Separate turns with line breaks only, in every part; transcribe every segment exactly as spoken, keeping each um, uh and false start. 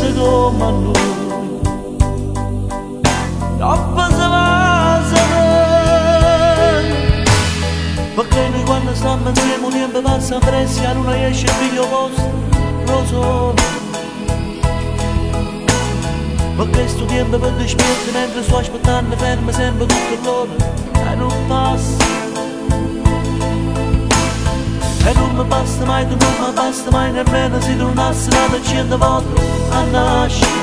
pensa come a noi, troppo se va, se va. Perché noi quando stiamo insieme un tempo passa presso, non esce il figlio vostro, lo so. Perché sto tempo per dispiace mentre sto aspettando fermo sempre tutto l'ora e non passa. E non mi basta mai, tu non mi basta mai nemmeno se tu nassi da cento volte a nascere.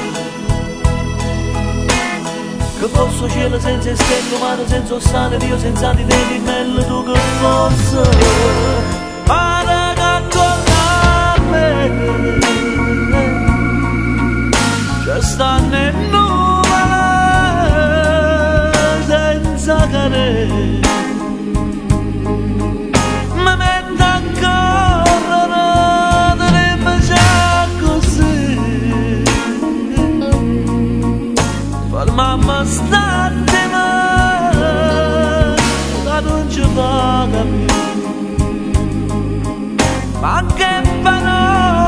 Che posso cielo senza stelle, umano senza sale, Dio senza di te, di bello tu che posso. Para che con me ci stanno in nuvole senza cadere. Mamma state mai, da non ci paga più, ma che parole.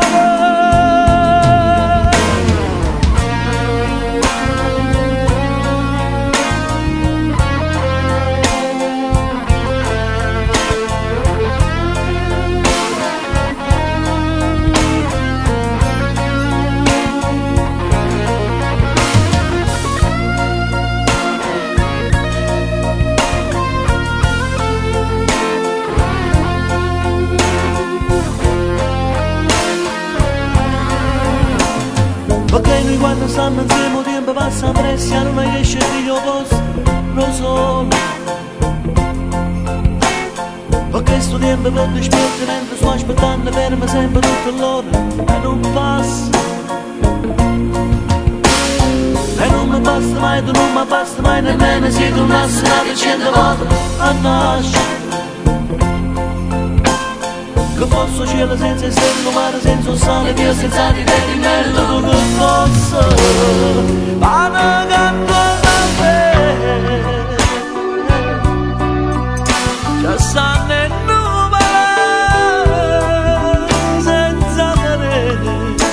Perché noi quando stiamo insieme il tempo passa presso, non esce il figlio vostro, lo so. Perché sto tempo per dispiace mentre sto aspettando fermo sempre tutto l'ora e non passa. E non mi basta mai, tu non mi basta mai nemmeno se tu nassi da cento volte a nascere. Che posso cielo senza stelle, mare senza sale, Dio senza di te, di merito tu che posso. Pane canto a me, ci stanno in nuvole senza cadere.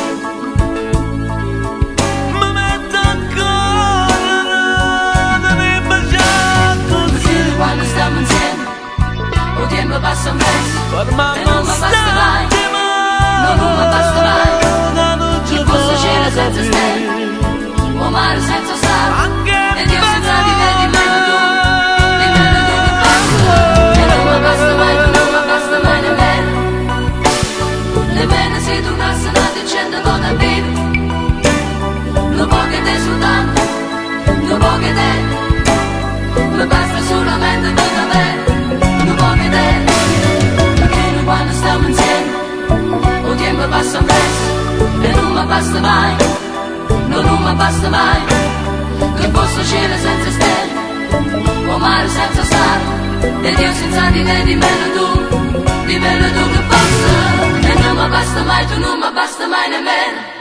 Mi metto a correre, mi baciare così.
Quando stiamo insieme, il tempo passa un pezzo.
Per mamma state mai,
no, non mi basta mai. Che posso cielo senza stelle, o mare senza sale, e Dio senza di te, di meno tu, di meno tu che passa. E non mi basta mai, tu non mi basta mai nemmeno, nemmeno se tu nassi nati cento volte a vivere. Non può che te soltanto, non può che te, mi basta solamente tu da me, non può che te. Quando stiamo insieme, il tempo passa presto e non mi basta mai, no, non mi basta mai. Che posso cielo senza stelle, o mare senza sale, e Dio senza di te, di meno tu, di meno tu che posso. E non mi basta mai, tu non mi basta mai nemmeno.